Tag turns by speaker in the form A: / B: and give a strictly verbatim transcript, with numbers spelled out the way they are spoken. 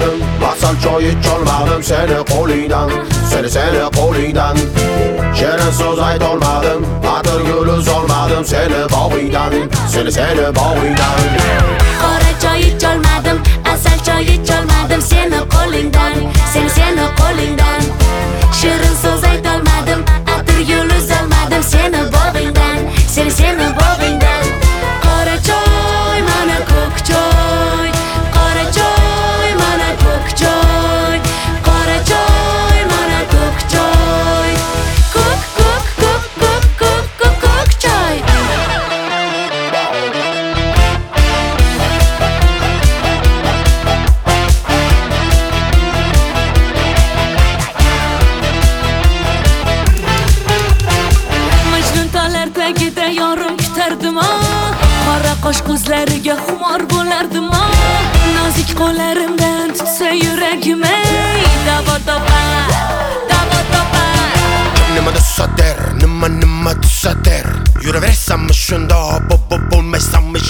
A: olmadım, asal choy icholmadim seni qo'lingdan, seni seni qo'lingdan. Shirin so'z aytolmadim, atir gul uzolmadim seni bog'ingdan, seni seni bog'ingdan.
B: Qora choy icholmadim, asal choy icholmadim seni qo'lingdan, seni seni qo'lingdan. Shirin so'z aytolmadim, atir gul uzolmadim seni bog'ingdan, seni seni bog'ingdan. Qora choy mana ko'k choy, qora choy mana ko'k choy, qora choy mana ko'k choy, ko'k ko'k ko'k ko'k ko'k ko'k ko'k choy. Majnun tog'lar tagida yorim kutardim, qora qosh ko'zlariga xumor bo'lardim. Nozik qo'llarimdan tutsa yuragim, ey davo topar, davo topar.
A: Nima desader, nima nima desader, yuraversammi shunda, bo'p bo'lmaysammi